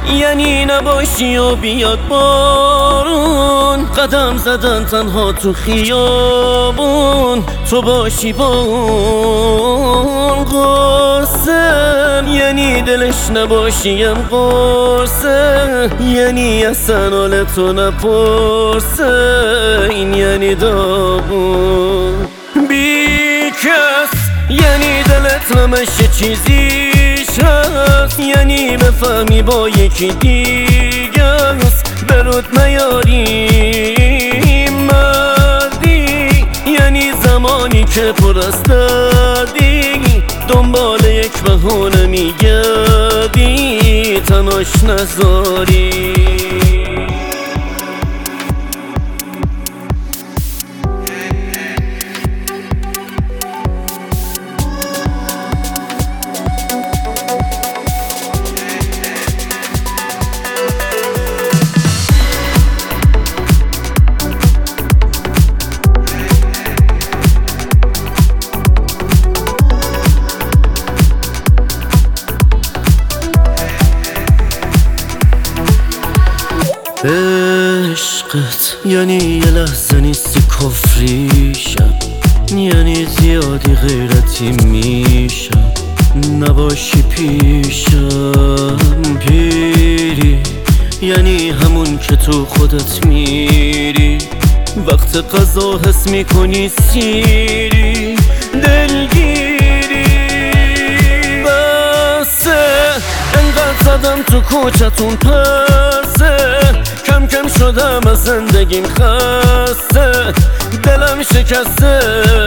یعنی نباشی و بیاد بارون، قدم زدن تنها تو خیابون، تو باشی با اون قرصه. یعنی دلش نباشیم قرصه، یعنی اصلا حال تو نپرسه، این یعنی داغون بی کس. یعنی دلت همش چیزیش هست، یعنی بفهمی با یکی دیگه است، برود نیاری مردی. یعنی زمانی که پر از دردی، دنبال یک بهونه میگردی، تناش نذاری. عشقت یعنی یه لحظه نیستی کفریشم، یعنی زیادی غیرتی میشم نباشی پیشم. پیری یعنی همون که تو خودت میری، وقت قضا حس میکنی سیری دلگیری. بسه انقدر زدم تو کوچتون پسه، کم کم شدم از زندگیم خسته، دلم شکسته.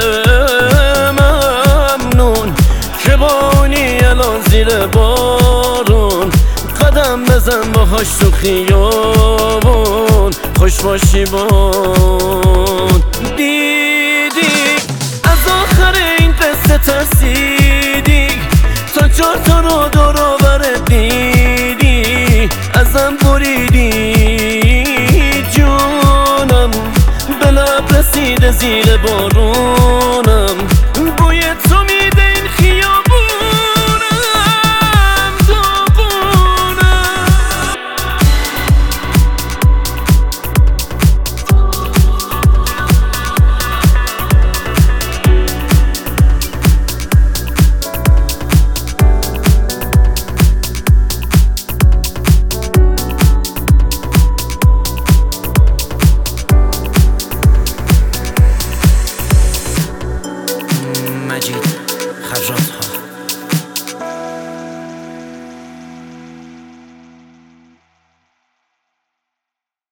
ممنون که با اونی الان زیر بارون، قدم بزن باهاش تو خیابون، خوش باشی بون. دیدی از آخر این قصه ترسیدی، تا 4 تا رو دور و برت دیدی، ازم بریدی جونم، به لب رسیده زیر بارون.